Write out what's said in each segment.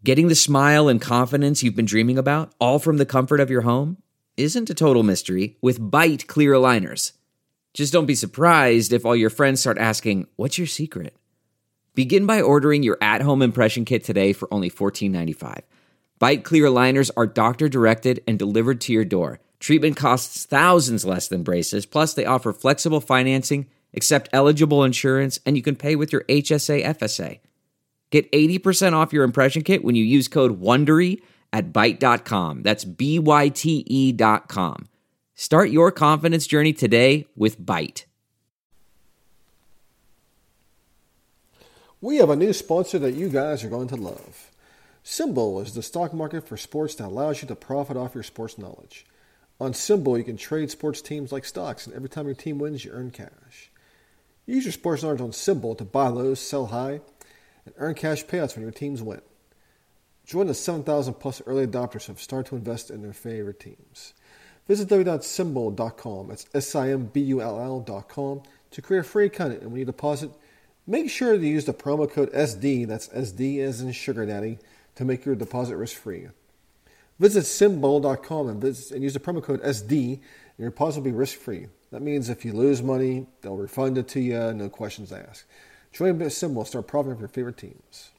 Getting the smile and confidence you've been dreaming about, all from the comfort of your home, isn't a total mystery with Byte clear aligners. Just don't be surprised if all your friends start asking, "What's your secret?" Begin by ordering your at-home impression kit today for only $14.95. Byte clear aligners are doctor-directed and delivered to your door. Treatment costs thousands less than braces, plus they offer flexible financing, accept eligible insurance, and you can pay with your HSA FSA. Get 80% off your impression kit when you use code WONDERY at Byte.com. That's BYTE.com. Start your confidence journey today with Byte. We have a new sponsor that you guys are going to love. Symbol is the stock market for sports that allows you to profit off your sports knowledge. On Symbol, you can trade sports teams like stocks, and every time your team wins, you earn cash. Use your sports knowledge on Symbol to buy low, sell high, and earn cash payouts when your teams win. Join the 7,000 plus early adopters who have started to invest in their favorite teams. Visit www.symbol.com, that's SIMBULL.com, to create a free account, and when you deposit, make sure to use the promo code SD, that's SD as in Sugar Daddy, to make your deposit risk-free. Visit Symbol.com and use the promo code SD, and your deposit will be risk-free. That means if you lose money, they'll refund it to you, no questions asked. Join Symbol and start profiting from your favorite teams.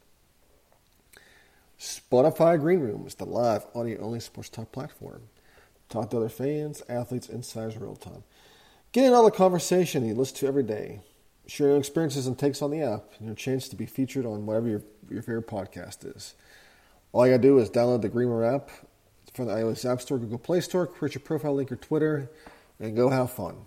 Spotify Green Room is the live audio-only sports talk platform. Talk to other fans, athletes, insiders in real time. Get in all the conversation you listen to every day. Share your experiences and takes on the app, and your chance to be featured on whatever your favorite podcast is. All you gotta do is download the Green Room app from the iOS App Store, Google Play Store, create your profile link or Twitter, and go have fun.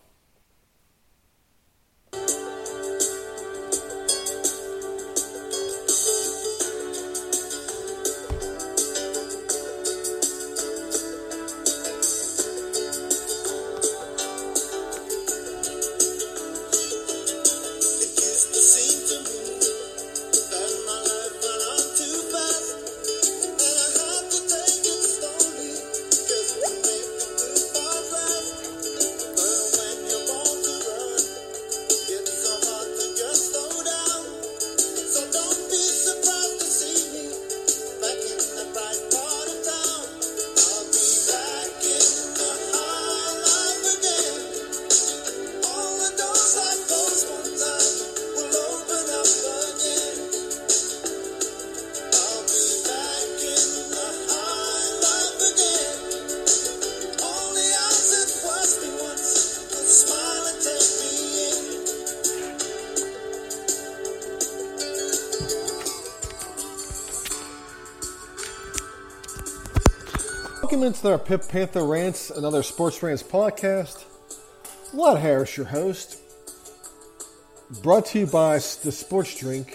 Welcome into our Pip Panther Rants, another Sports Rants podcast. Vlad Harris, your host. Brought to you by the Sports Drink.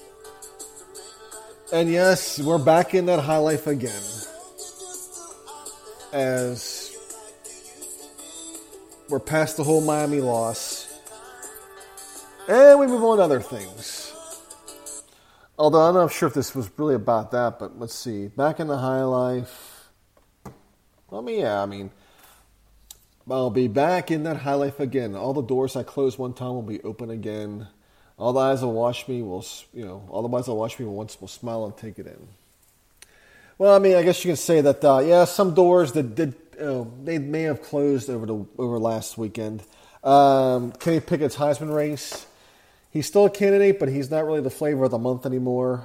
And yes, we're back in that high life again. As we're past the whole Miami loss. And we move on to other things. Although I'm not sure if this was really about that, but let's see. Back in the high life. I'll be back in that high life again. All the doors I closed one time will be open again. All the eyes will watch me will smile and take it in. Well, I guess you can say that, some doors that they may have closed over last weekend. Kenny Pickett's Heisman race. He's still a candidate, but he's not really the flavor of the month anymore.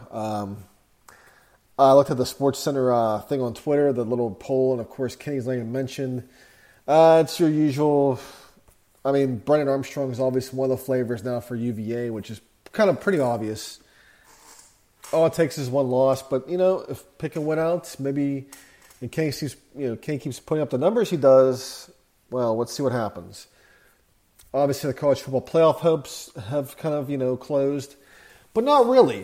I looked at the Sports Center thing on Twitter, the little poll, and of course Kenny's name mentioned. It's your usual. Brennan Armstrong is obviously one of the flavors now for UVA, which is kind of pretty obvious. All it takes is one loss, but if Pickett went out, maybe in case Kenny keeps putting up the numbers he does. Well, let's see what happens. Obviously, the college football playoff hopes have kind of closed, but not really.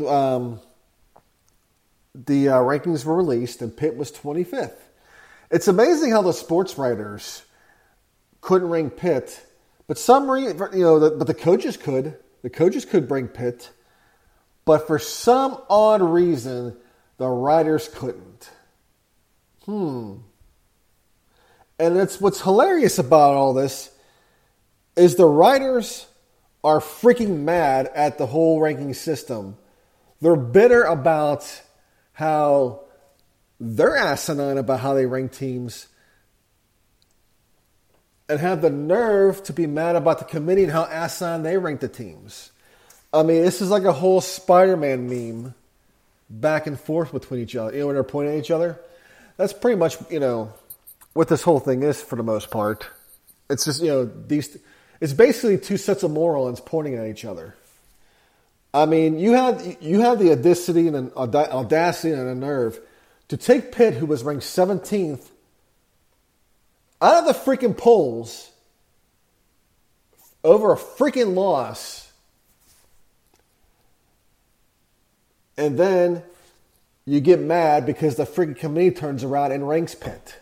The rankings were released, and Pitt was 25th. It's amazing how the sports writers couldn't rank Pitt, but but the coaches could. The coaches could rank Pitt, but for some odd reason, the writers couldn't. And what's hilarious about all this is the writers are freaking mad at the whole ranking system. They're bitter about how they're asinine about how they rank teams and have the nerve to be mad about the committee and how asinine they rank the teams. I mean, this is like a whole Spider-Man meme back and forth between each other. When they're pointing at each other. That's pretty much, what this whole thing is for the most part. It's just, it's basically two sets of morons pointing at each other. I mean, you have the audacity and the nerve to take Pitt, who was ranked 17th, out of the freaking polls over a freaking loss, and then you get mad because the freaking committee turns around and ranks Pitt.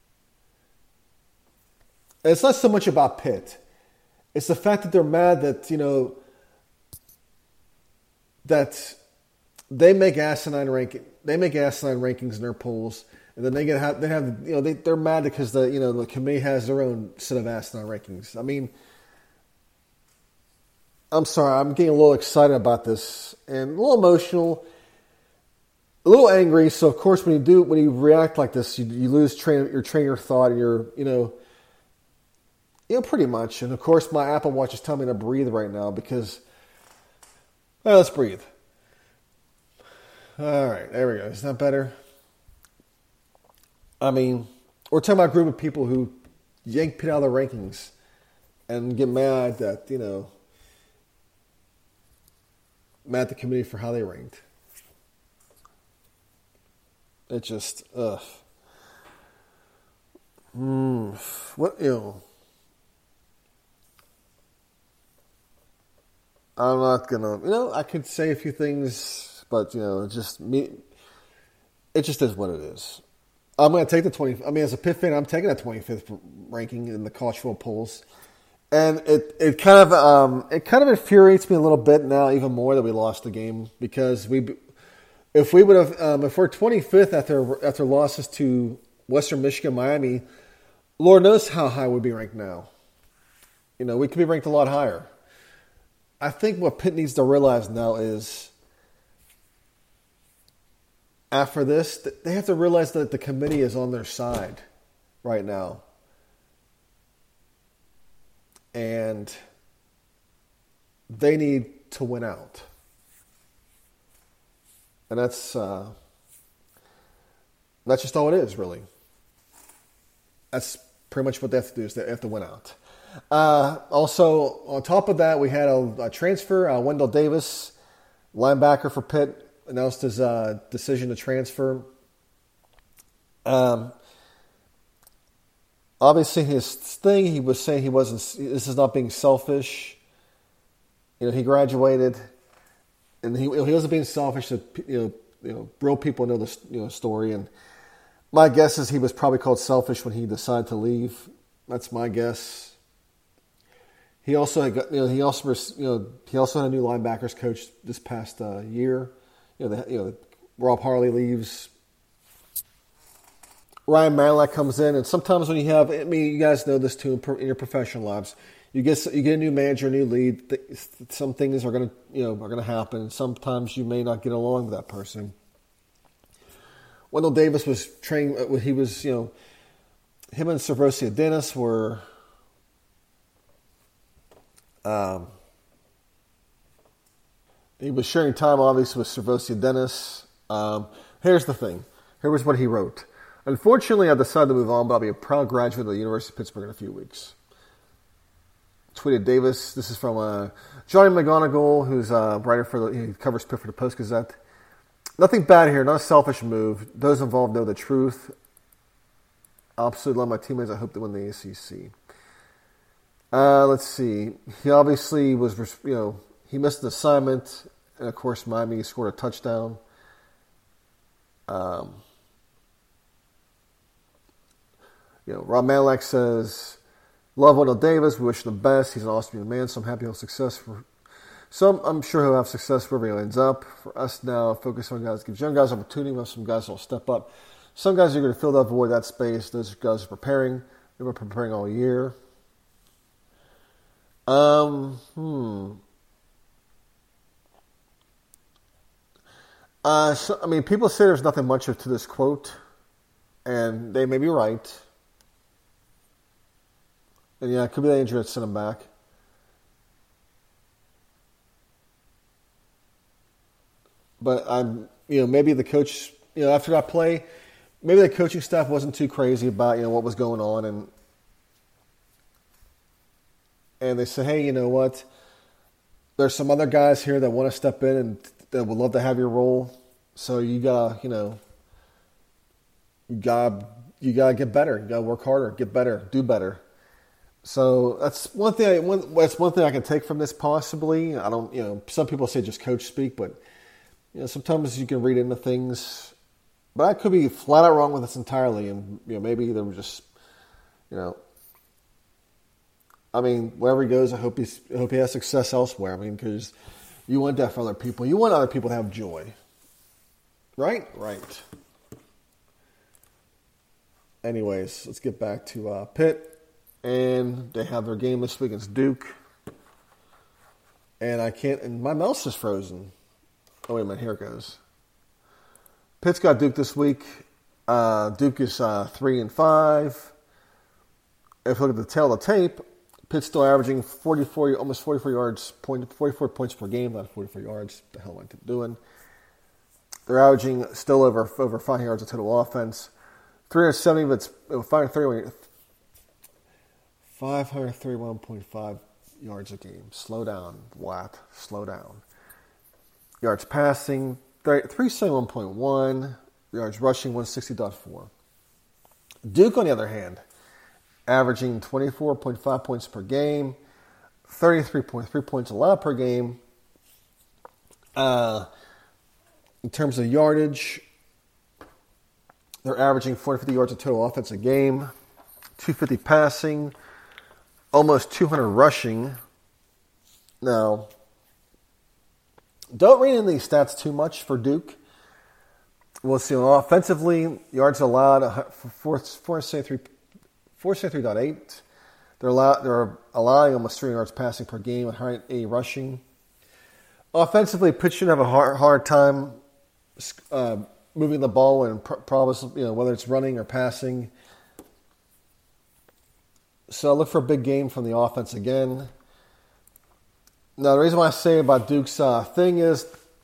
And it's not so much about Pitt. It's the fact that they're mad that, that they make asinine rankings in their polls, and then they're mad because the committee has their own set of asinine rankings. I mean, I'm sorry, I'm getting a little excited about this and a little emotional, a little angry. So of course, when you react like this, you lose your train of thought, and you're pretty much. And of course, my Apple Watch is telling me to breathe right now because, well, let's breathe. All right, there we go. Is that better? I mean, we're talking about a group of people who yank Pitt out of the rankings and get mad that, mad at the committee for how they ranked. It just, what, I'm not gonna, I could say a few things, but it just is what it is. I'm gonna take as a Pitt fan, I'm taking that 25th ranking in the college football polls, and it kind of infuriates me a little bit now, even more that we lost the game, because if we're 25th after losses to Western Michigan, Miami, Lord knows how high we'd be ranked now. We could be ranked a lot higher. I think what Pitt needs to realize now is, after this, they have to realize that the committee is on their side right now. And they need to win out. And that's just all it is, really. That's pretty much what they have to do, is they have to win out. Also, on top of that, we had a transfer. Wendell Davis, linebacker for Pitt, announced his decision to transfer. Obviously, his thing, he was saying this is not being selfish. He graduated, and he wasn't being selfish. That real people know the story. And my guess is he was probably called selfish when he decided to leave. That's my guess. He also had a new linebackers coach this past year. Rob Harley leaves. Ryan Malak comes in, and sometimes when you guys know this too in your professional lives, you get a new manager, a new lead. Some things are gonna happen. Sometimes you may not get along with that person. Wendell Davis was training. He was, him and Servosia Dennis were. He was sharing time, obviously, with Servosia Dennis. Here's the thing. Here was what he wrote. Unfortunately, I decided to move on, but I'll be a proud graduate of the University of Pittsburgh in a few weeks. Tweeted Davis. This is from Johnny McGonigal, who's a writer he covers Pitt for the Post-Gazette. Nothing bad here, not a selfish move. Those involved know the truth. I absolutely love my teammates. I hope they win the ACC. Let's see. He obviously was, he missed an assignment, and of course, Miami scored a touchdown. Rob Malak says, "Love Wendell Davis. We wish him the best. He's an awesome young man, so I'm happy he'll have success. I'm sure he'll have success wherever he ends up. For us now, focus on guys, gives young guys opportunity. We have some guys that'll step up. Some guys are going to fill that void, that space. Those guys are preparing. They were preparing all year." People say there's nothing much to this quote, and they may be right. And yeah, it could be the injury that sent him back. But maybe the coach, after that play, maybe the coaching staff wasn't too crazy about, what was going on, and they said, hey, you know what? There's some other guys here that want to step in and that would love to have your role. So you gotta get better. You gotta work harder, get better, do better. So that's one thing. That's one thing I can take from this. Possibly, I don't. Some people say just coach speak, but sometimes you can read into things. But I could be flat out wrong with this entirely, and maybe they were just, wherever he goes, I hope he has success elsewhere. Because you want that for other people. You want other people to have joy, right? Right. Anyways, let's get back to Pitt. And they have their game this week against Duke. And my mouse is frozen. Oh, wait a minute, here it goes. Pitt's got Duke this week. Duke is 3-5. If you look at the tail of the tape, Pitt's still averaging almost 44 yards, 44 points per game, not 44 yards. What the hell am I doing? They're averaging still over 5 yards of total offense. 370 of it's 531.5 yards a game. Slow down, Watt. Slow down. Yards passing, 371.1. Yards rushing, 160.4. Duke, on the other hand, averaging 24.5 points per game, 33.3 points allowed per game. In terms of yardage, they're averaging 450 yards of total offense a game, 250 passing, almost 200 rushing. Now, don't read in these stats too much for Duke. We'll see. Offensively, yards allowed 473.8. They're allowing almost 300 yards passing per game, 180 rushing. Offensively, Pitt should have a hard time moving the ball and probably whether it's running or passing. So I look for a big game from the offense again. Now, the reason why I say about Duke's thing is,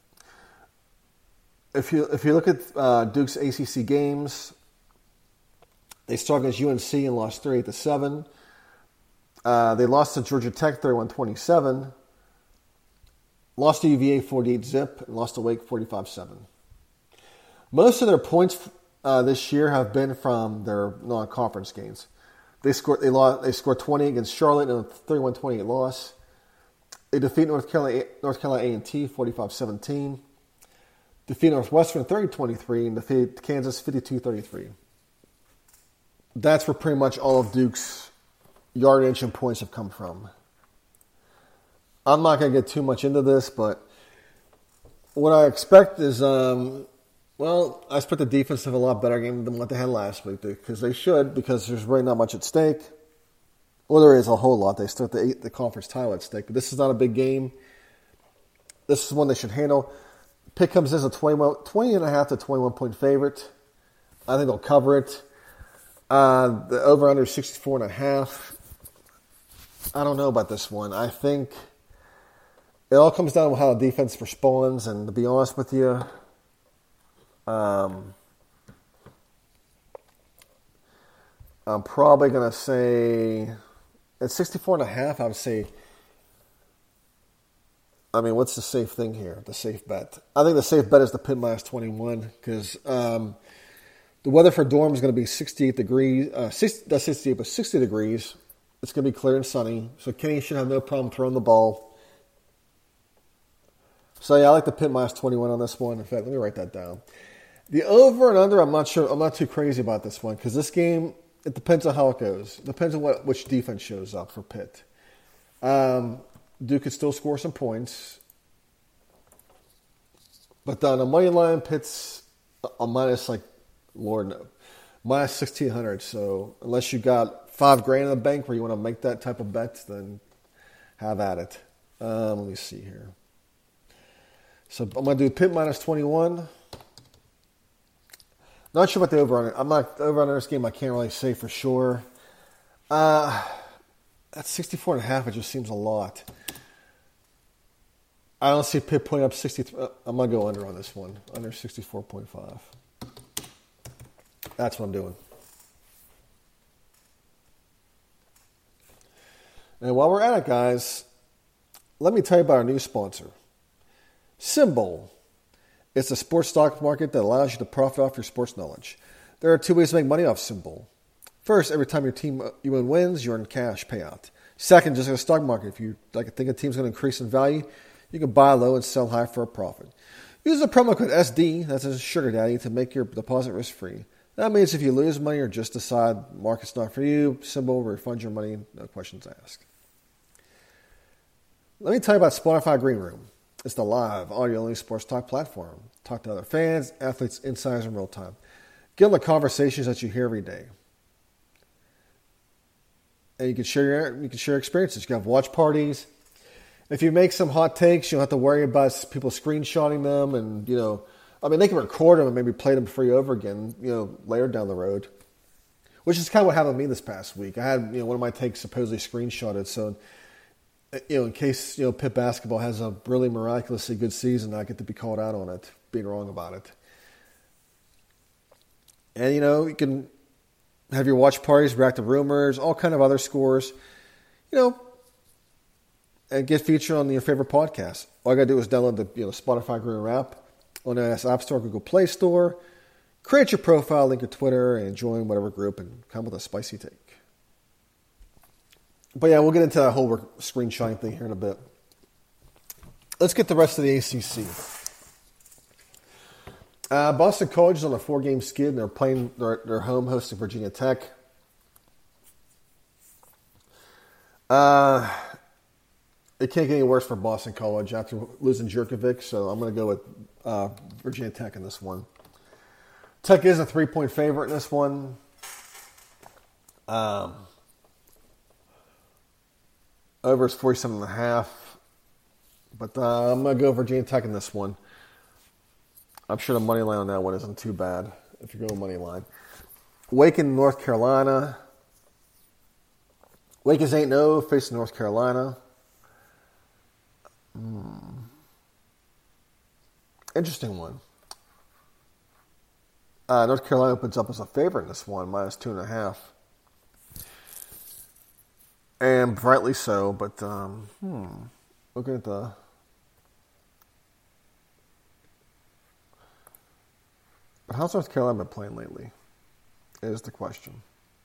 if you look at Duke's ACC games, they started against UNC and lost 38-7. They lost to Georgia Tech 31-27. Lost to UVA 48-zip and lost to Wake 45-7. Most of their points this year have been from their non-conference games. They scored 20 against Charlotte in a 31-28 loss. They defeat North Carolina A&T 45-17. Defeat Northwestern 30-23 and defeat Kansas 52-33. That's where pretty much all of Duke's yardage and points have come from. I'm not going to get too much into this, but what I expect is, I expect the defense to have a lot better game than what they had last week, because they should, because there's really not much at stake. Well, there is a whole lot. They still have the conference title at stake, but this is not a big game. This is one they should handle. Pitt comes in as a 20.5 to 21-point favorite. I think they'll cover it. The over-under 64.5. I don't know about this one. I think it all comes down to how the defense responds, and to be honest with you, I'm probably going to say at 64.5, I would say, what's the safe thing here? The safe bet. I think the safe bet is the Pitt minus 21, because the weather for Durham is going to be 68 degrees. 60 degrees. It's going to be clear and sunny, so Kenny should have no problem throwing the ball. So yeah, I like the Pitt minus 21 on this one. In fact, let me write that down. The over and under, I'm not sure. I'm not too crazy about this one, because this game, it depends on how it goes. It depends on which defense shows up for Pitt. Duke could still score some points, but on the money line, Pitt's a minus minus 1,600. So unless you got $5,000 in the bank where you want to make that type of bet, then have at it. Let me see here. So I'm going to do Pitt minus 21. Not sure about the over-under. I'm not over-under this game. I can't really say for sure. That's 64.5. It just seems a lot. I don't see Pitt putting up 63. I'm going to go under on this one. Under 64.5. That's what I'm doing. And while we're at it, guys, let me tell you about our new sponsor, SimBull. It's a sports stock market that allows you to profit off your sports knowledge. There are 2 ways to make money off SimBull. First, every time your team wins, you earn cash payout. Second, just like a stock market, if you think a team's going to increase in value, you can buy low and sell high for a profit. Use the promo code SD, that's a sugar daddy, to make your deposit risk-free. That means if you lose money or just decide market's not for you, SimBull will refund your money, no questions asked. Let me tell you about Spotify Green Room. It's the live, audio-only sports talk platform. Talk to other fans, athletes, insiders in real time. Get on the conversations that you hear every day. And you can share experiences. You can have watch parties. If you make some hot takes, you don't have to worry about people screenshotting them. And, they can record them and maybe play them for you over again, later down the road. Which is kind of what happened to me this past week. I had, one of my takes supposedly screenshotted. So, in case, Pitt basketball has a really miraculously good season, I get to be called out on it, being wrong about it. And, you can have your watch parties, react to rumors, all kind of other scores, and get featured on your favorite podcast. All you got to do is download the Spotify Green Room app on the App Store, Google Play Store, create your profile, link your Twitter, and join whatever group and come with a spicy take. But yeah, we'll get into that whole screenshotting thing here in a bit. Let's get the rest of the ACC. Boston College is on a 4-game skid, and they're playing their home hosting Virginia Tech. It can't get any worse for Boston College after losing Jerkovic, so I'm going to go with Virginia Tech in this one. Tech is a 3-point favorite in this one. Over is 47.5. But I'm going to go Virginia Tech in this one. I'm sure the money line on that one isn't too bad if you're going money line. Wake in North Carolina. Wake is 8-0 facing North Carolina. Interesting one. North Carolina opens up as a favorite in this one, minus 2.5. And rightly so, but looking at the... But how's North Carolina been playing lately? Is the question.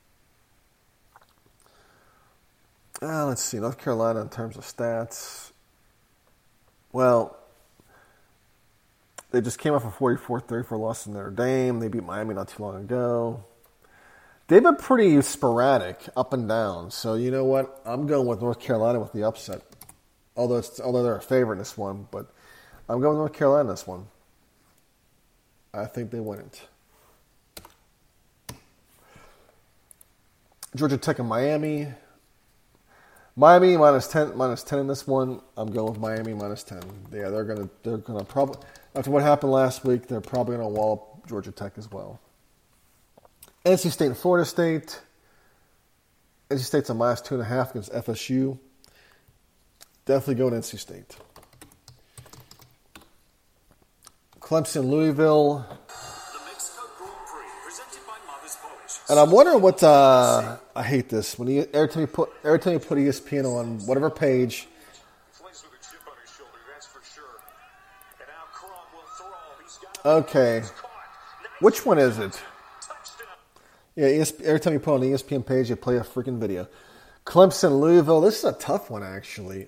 Let's see. North Carolina in terms of stats. Well, they just came off a 44-34 loss in Notre Dame. They beat Miami not too long ago. They've been pretty sporadic, up and down. So you know what? I'm going with North Carolina with the upset. Although they're a favorite in this one, but I'm going with North Carolina in this one. I think they win it. Georgia Tech and Miami. Miami minus 10 in this one. I'm going with Miami minus 10. Yeah, they're gonna probably, after what happened last week, they're probably gonna wall up Georgia Tech as well. NC State and Florida State. NC State's a minus 2.5 against FSU. Definitely going NC State. Clemson, Louisville. And I'm wondering what I hate this when every time you put ESPN on whatever page. Okay, which one is it? Yeah, every time you put on the ESPN page, you play a freaking video. Clemson, Louisville. This is a tough one, actually.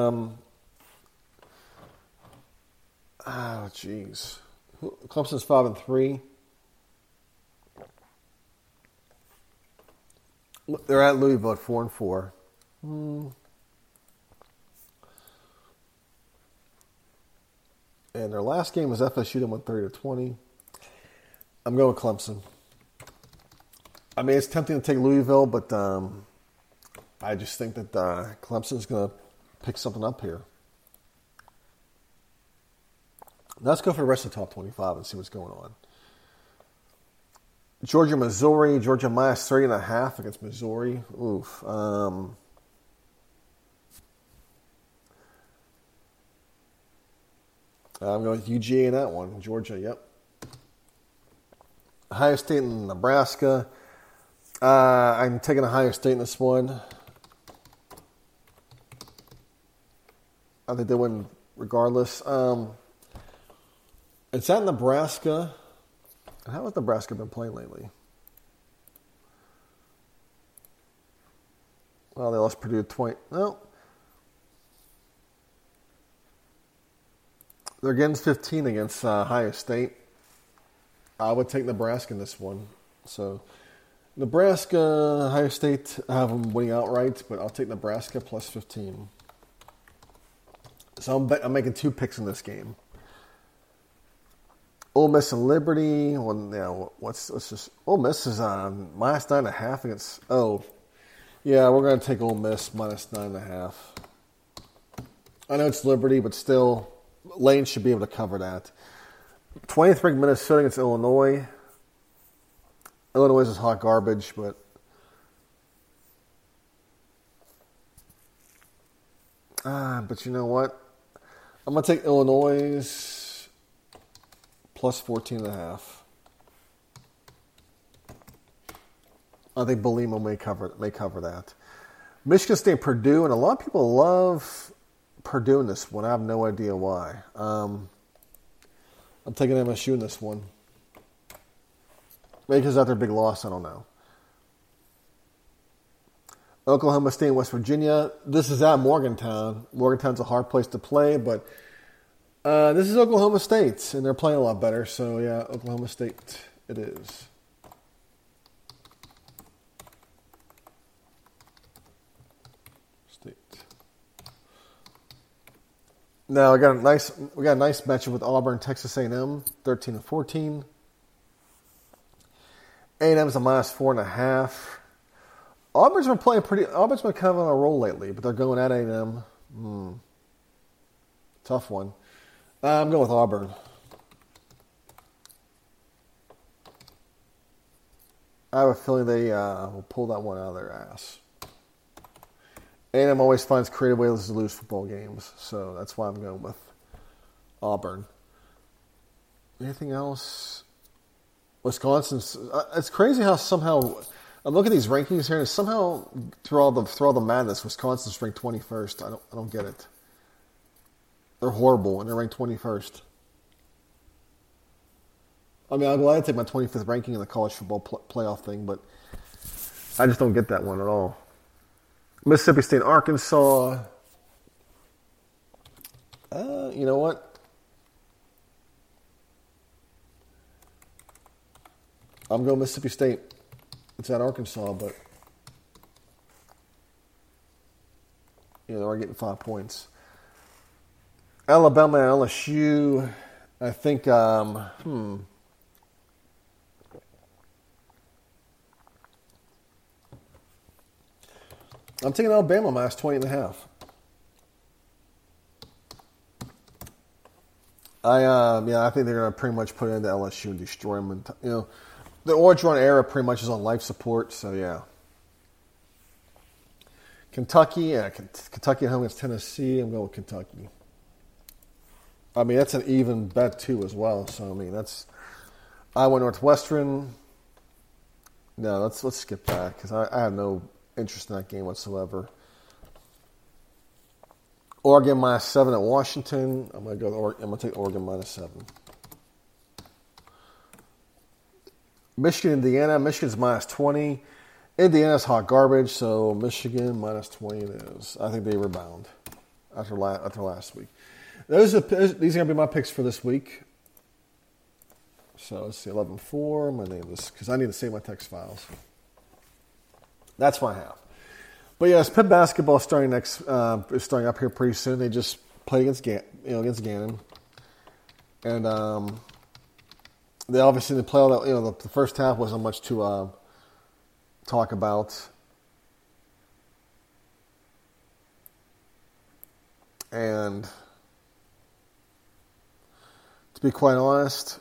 Jeez. Clemson's 5-3. They're at Louisville at 4-4. And their last game was FSU. They went 30-20. I'm going with Clemson. I mean, it's tempting to take Louisville, but I just think that Clemson's going to pick something up here. Let's go for the rest of the top 25 and see what's going on. Georgia, Missouri. Georgia minus 3.5 against Missouri. Oof. I'm going with UGA in that one. Georgia, yep. Ohio State and Nebraska. I'm taking Ohio State in this one. I think they win regardless. It's at Nebraska. How has Nebraska been playing lately? Well, they lost Purdue 20. No. They're getting 15 against Ohio State. I would take Nebraska in this one. So, Nebraska, Ohio State, I have them winning outright, but I'll take Nebraska plus 15. So I'm making 2 picks in this game. Ole Miss and Liberty. Well, yeah, let's just. Ole Miss is minus 9.5 against. Oh, yeah, we're going to take Ole Miss minus 9.5. I know it's Liberty, but still, Lane should be able to cover that. 20th ranked Minnesota against Illinois. Illinois is hot garbage, but you know what? I'm going to take Illinois plus 14.5. I think Belimo may cover that. Michigan State, Purdue, and a lot of people love Purdue in this one. I have no idea why. I'm taking MSU in this one. Maybe because that's their big loss, I don't know. Oklahoma State and West Virginia. This is at Morgantown. Morgantown's a hard place to play, but this is Oklahoma State, and they're playing a lot better. So, yeah, Oklahoma State it is. State. Now, we got a nice matchup with Auburn, Texas A&M, 13-14. A&M's a minus 4.5. Auburn's been kind of on a roll lately, but they're going at A&M. Tough one. I'm going with Auburn. I have a feeling they will pull that one out of their ass. A&M always finds creative ways to lose football games, so that's why I'm going with Auburn. Anything else? Wisconsin's. It's crazy how somehow I'm looking at these rankings here, and somehow through all the madness, Wisconsin's ranked 21st. I don't get it. They're horrible, and they're ranked 21st. I mean, I'm glad I take my 25th ranking in the college football playoff thing, but I just don't get that one at all. Mississippi State, Arkansas. You know what? I'm going Mississippi State. It's at Arkansas, but they're getting 5 points. Alabama and LSU. I think. I'm taking Alabama minus 20.5. I think they're going to pretty much put it into LSU and destroy them. And, the Orange Run era pretty much is on life support, so yeah. Kentucky at home against Tennessee. I'm going with Kentucky. I mean, that's an even bet too as well. So I mean, that's Iowa Northwestern. No, let's skip that because I have no interest in that game whatsoever. Oregon minus 7 at Washington. I'm gonna take Oregon minus 7. Michigan, Indiana. Michigan's minus 20. Indiana's hot garbage, so Michigan minus 20 it is. I think they rebound after last week. These are going to be my picks for this week. So let's see, 11-4. I'm going to name this because I need to save my text files. That's what I have. But yes, Pitt basketball starting is starting up here pretty soon. They just played against Gannon, and they obviously play all that. The first half wasn't much to talk about, and to be quite honest.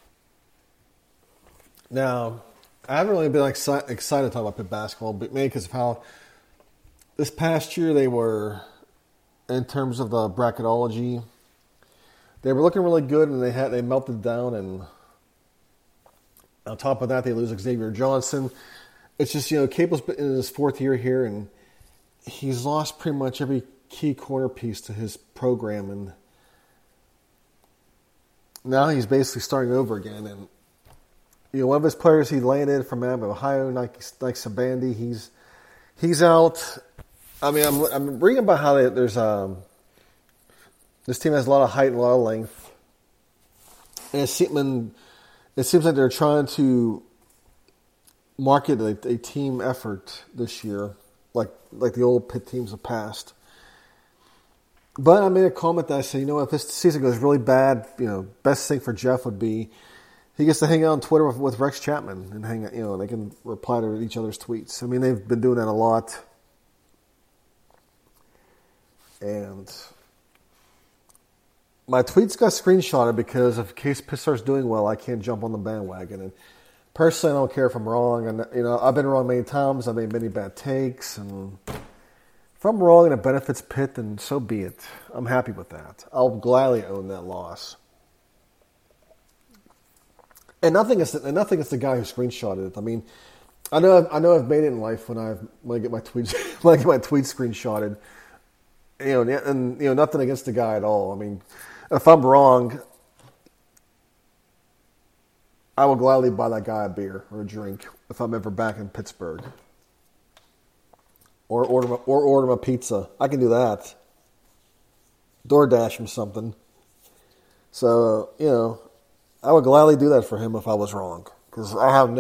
Now, I haven't really been excited to talk about Pitt basketball, but mainly because of how this past year they were, in terms of the bracketology, they were looking really good, and they melted down, and on top of that, they lose Xavier Johnson. It's just, Capel's been in his fourth year here, and he's lost pretty much every key corner piece to his program, and now he's basically starting over again. And one of his players he landed from Ohio, Nike Sabandi, he's out. I mean, I'm reading about how there's this team has a lot of height and a lot of length, and it seems like they're trying to market a team effort this year, like the old Pitt teams of past. But I made a comment that I said, if this season goes really bad, best thing for Jeff would be he gets to hang out on Twitter with Rex Chapman and hang out, they can reply to each other's tweets. I mean, they've been doing that a lot. And my tweets got screenshotted because in case Pitt starts doing well, I can't jump on the bandwagon. And personally, I don't care if I'm wrong. And, I've been wrong many times. I've made many bad takes. And if I'm wrong and it benefits Pitt, then so be it. I'm happy with that. I'll gladly own that loss. And nothing is the guy who screenshotted it. I mean, I know I've made it in life when I get my tweets screenshotted. Nothing against the guy at all. I mean, if I'm wrong, I will gladly buy that guy a beer or a drink if I'm ever back in Pittsburgh. Or order him a pizza. I can do that. DoorDash him something. So, I would gladly do that for him if I was wrong. Because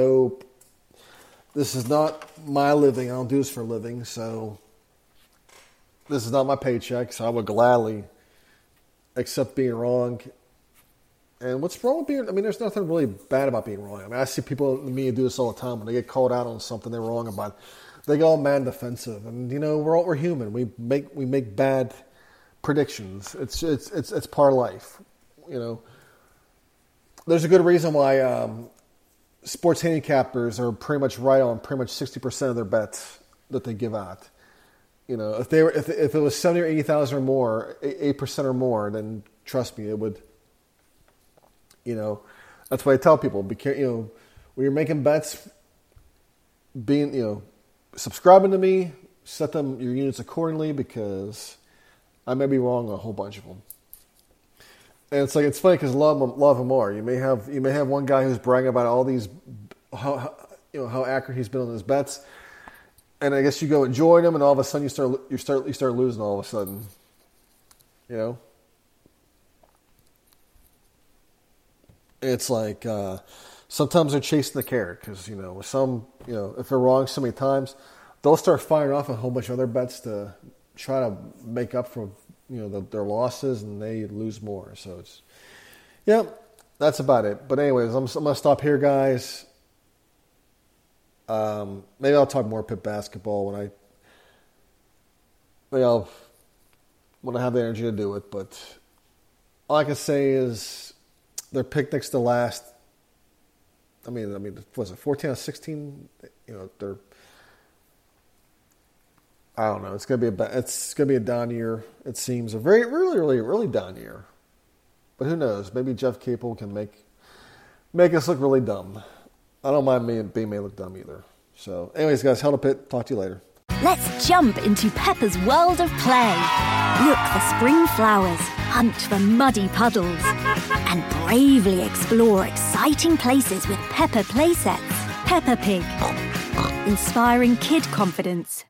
this is not my living. I don't do this for a living. So, this is not my paycheck. So, I would gladly accept being wrong. And what's wrong with there's nothing really bad about being wrong. I mean, I see people in the media do this all the time. When they get called out on something they're wrong about, they get all mad and defensive. And, we're human. We make bad predictions. It's part of life. There's a good reason why sports handicappers are pretty much right on pretty much 60% of their bets that they give out. If it was 70 or 80,000 or more, 8% or more, then trust me, it would. That's why I tell people: when you're making bets, subscribing to me, set your units accordingly, because I may be wrong on a whole bunch of them. And it's funny because love them more. You may have one guy who's bragging about all these how accurate he's been on his bets, and I guess you go and join him, and all of a sudden you start losing all of a sudden. It's like sometimes they're chasing the carrot because if they're wrong so many times, they'll start firing off a whole bunch of other bets to try to make up for their losses, and they lose more. So that's about it. But anyways, I'm gonna stop here, guys. Maybe I'll talk more Pitt basketball when I have the energy to do it. But all I can say is their picnics to last. I mean, was it 14 out of 16? They're. I don't know. It's gonna be a down year. It seems a very, really, really, really down year. But who knows? Maybe Jeff Capel can make us look really dumb. I don't mind being made look dumb either. So, anyways, guys, Hell to Pitt. Talk to you later. Let's jump into Peppa's world of play. Look for spring flowers, hunt for muddy puddles, and bravely explore exciting places with Peppa playsets. Peppa Pig, inspiring kid confidence.